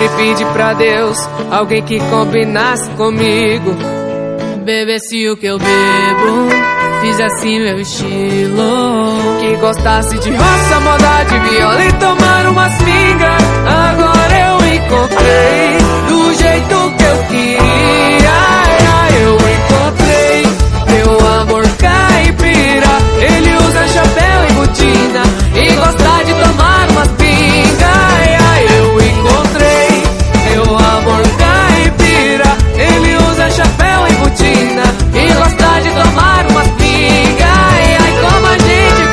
sempre pedi pra Deus alguém que combinasse comigo. Bebesse o que eu bebo, fizesse meu estilo, que gostasse de roça, moda de viola e tomar umas pingas. Agora eu encontrei do jeito que eu queria. Eu encontrei meu amor caipira. Ele usa chapéu e botina e gosta de tomar umas pingas. Eu encontrei meu amor caipira. Ele usa chapéu e botina e gosta de tomar umas pingas. Como a gente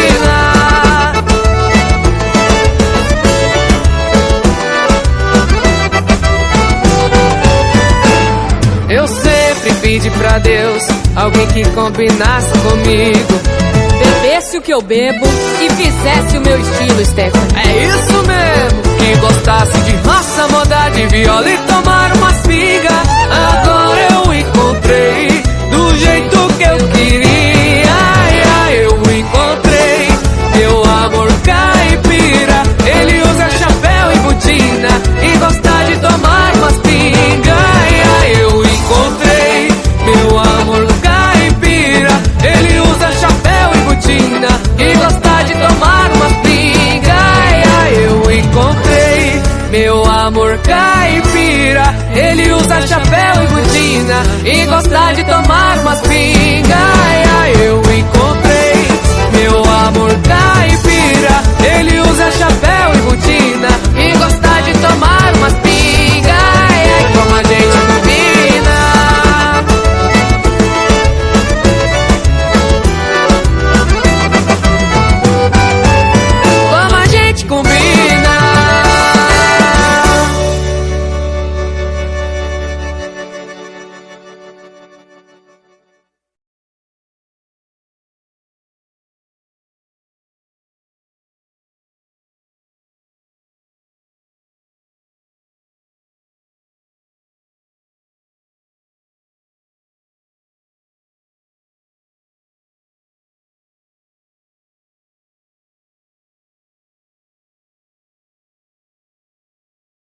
combina. Eu sempre pedi pra Deus alguém que combinasse comigo. Bebesse o que eu bebo e fizesse o meu estilo, Stefano. É isso mesmo. Que gostasse de roça, moda de viola e tomar umas pingas. Agora eu encontrei do jeito que eu